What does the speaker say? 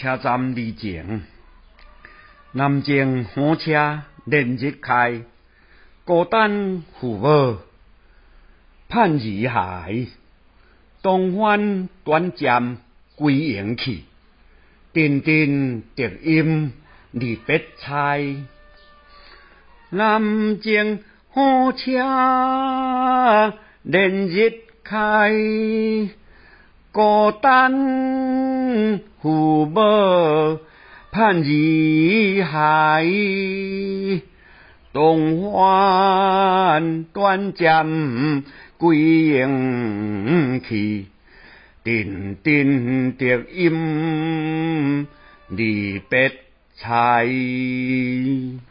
车站里前，南京火车连日开，孤单父母盼儿孩，东翻短暂归营去，阵阵笛音离别猜。南京火车连日开，孤单父母盼儿孩，东翻短暂归营去，阵阵笛音离别猜。